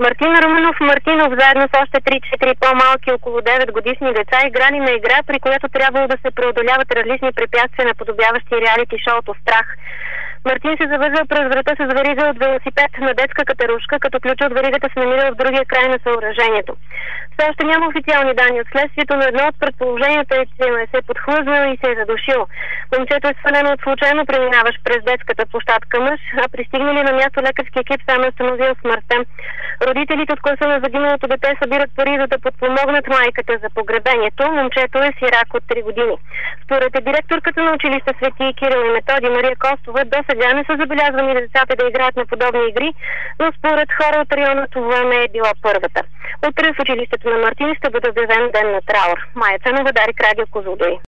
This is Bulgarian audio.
Мартин Руменов Мартинов заедно с още 3-4 по-малки около 9 годишни деца играли на игра, при която трябвало да се преодоляват различни препятствия, наподобяващи реалити шоуто «Страх». Мартин се завързал през врата с верига от велосипед на детска катерушка, като ключа от веригата се намира в другия край на съоръжението. Все още няма официални данни от следствието, но едно от предположенията е, че се е подхлъзнал и се е задушил. Момчето е свалено от случайно преминаващ през детската площадка мъж, а пристигнали на място лекарски екип сам е установил смъртта. Родителите от класа на загиналото дете събират пари, за да подпомогнат майката за погребението. Момчето е сирак от 3 години. Според директорката на училище Свети Кирил и Методи Мария Костова, до сега не са забелязвани децата да играят на подобни игри, но според хора от района това не е била първата. Утре в училището на Мартин ще бъде обявен ден на траур. Майя Ценова, Дарик, Радио Козлодуй.